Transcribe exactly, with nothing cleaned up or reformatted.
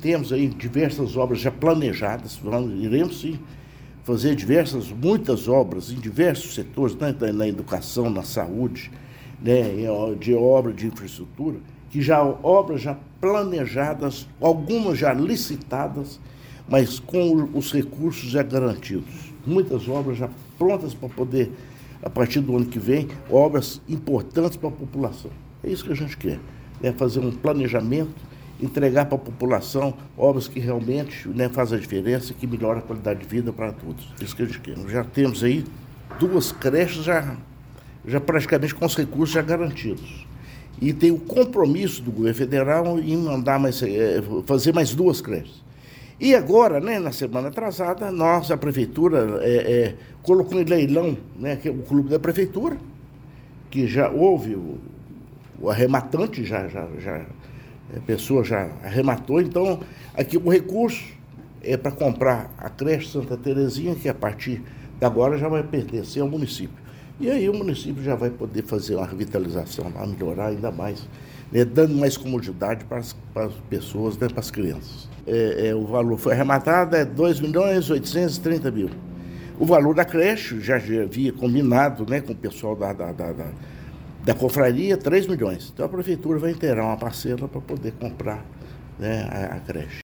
temos aí diversas obras já planejadas, vamos, iremos sim fazer diversas, muitas obras em diversos setores, né, na educação, na saúde, né, de obra de infraestrutura, que já obras já planejadas, algumas já licitadas, mas com os recursos já garantidos. Muitas obras já prontas para poder, a partir do ano que vem, obras importantes para a população. É isso que a gente quer, é fazer um planejamento, entregar para a população obras que realmente, né, fazem a diferença e que melhoram a qualidade de vida para todos. É isso que a gente quer. Já temos aí duas creches já, já praticamente com os recursos já garantidos. E tem o compromisso do governo federal em mandar mais, é, fazer mais duas creches. E agora, né, na semana atrasada, nós, a prefeitura, é, é, colocou em leilão, né, que é o clube da prefeitura, que já houve o, o arrematante, já, já, já, a pessoa já arrematou. Então, aqui o recurso é para comprar a creche Santa Terezinha, que a partir de agora já vai pertencer ao município. E aí o município já vai poder fazer uma revitalização, vai melhorar ainda mais, né, dando mais comodidade para as, para as pessoas, né, para as crianças. É, é, o valor foi arrematado, é dois milhões oitocentos e trinta mil. O valor da creche, já, já havia combinado, né, com o pessoal da, da, da, da, da confraria, três milhões. Então a prefeitura vai inteirar uma parcela para poder comprar, né, a, a creche.